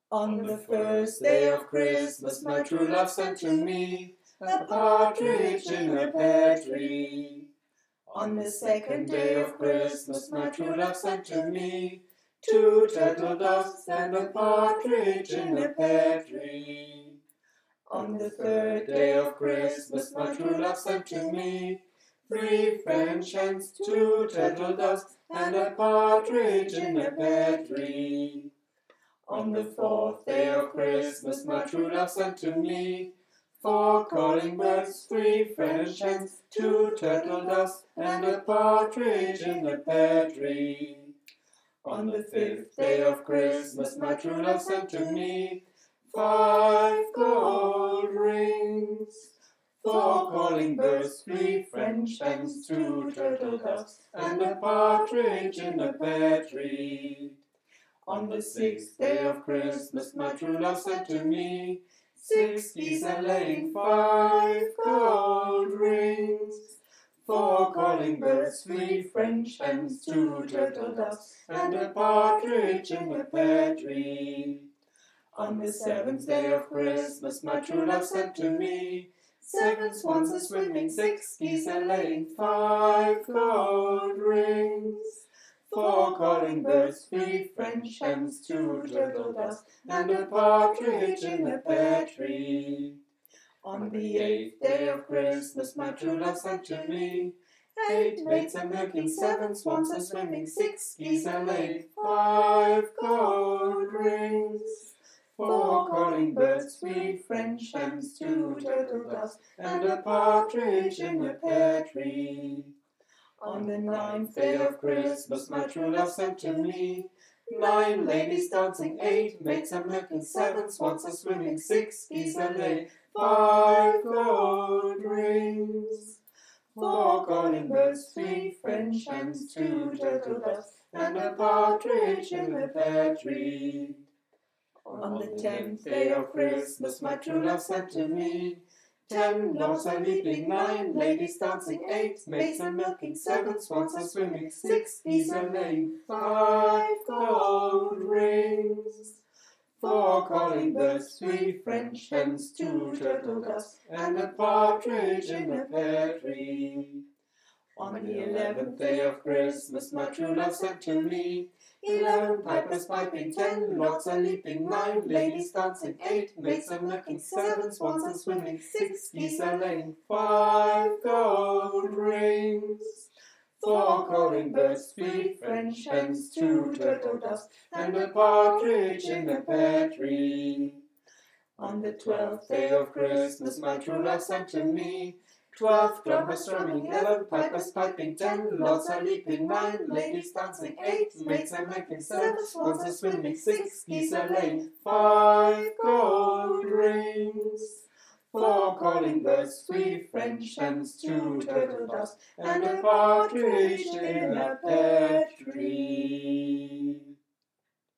On the first day of Christmas, my true love sent to me a partridge in a pear tree. On the second day of Christmas, my true love sent to me two turtle doves and a partridge in a pear tree. On the third day of Christmas, my true love sent to me three French hens, two turtle doves, and a partridge in a pear tree. On the fourth day of Christmas, my true love sent to me four calling birds, three French hens, two turtle doves, and a partridge in a pear tree. On the fifth day of Christmas, my true love sent to me five gold rings, four calling birds, three French hens, two turtle doves, and a partridge in a pear tree. On the sixth day of Christmas, my true love sent to me six geese a-laying, five gold rings, four calling birds, three French hens, two turtle doves, and a partridge in a pear tree. On the seventh day of Christmas, my true love sent to me seven swans a-swimming, six geese a-laying, five gold rings, four calling birds, three French hens, two turtle doves, and a partridge in a pear tree. On the eighth day of Christmas, my true love sent to me eight maids a-milking, seven swans a-swimming, six geese a-laying, five gold rings, four calling birds, three French hens, two turtle doves, and a partridge in a pear tree. On the ninth day of Christmas, my true love sent to me nine ladies dancing, eight maids a-milking, seven swans a-swimming, six geese a-laying, five gold rings, four calling birds, three French hens, two turtle doves, and a partridge in a pear tree. On the 10th day of Christmas, my true love sent to me 10 lords a-leaping, 9 ladies dancing, 8 maids a-milking, 7 swans a-swimming, 6 geese a-laying, 5 gold rings, 4 calling birds, 3 French hens, 2 turtle doves, and a partridge in a pear tree. On the 11th day of Christmas, my true love sent to me 11 pipers piping, 10 lords a-leaping, 9 ladies dancing, 8 maids a-milking, 7 swans a-swimming, 6 geese a-laying, 5 gold rings, 4 calling birds, 3 French hens, 2 turtle doves, and a partridge in a pear tree. On the 12th day of Christmas, my true love sent to me 12 drummers strumming, 11 pipers piping, 10 lords a-leaping, 9 ladies dancing, 8 maids a-milking, 7 swans a-swimming, 6 geese a-laying, 5 gold rings, 4 calling birds, 3 French hens, 2 turtle doves, and a partridge in a pear tree.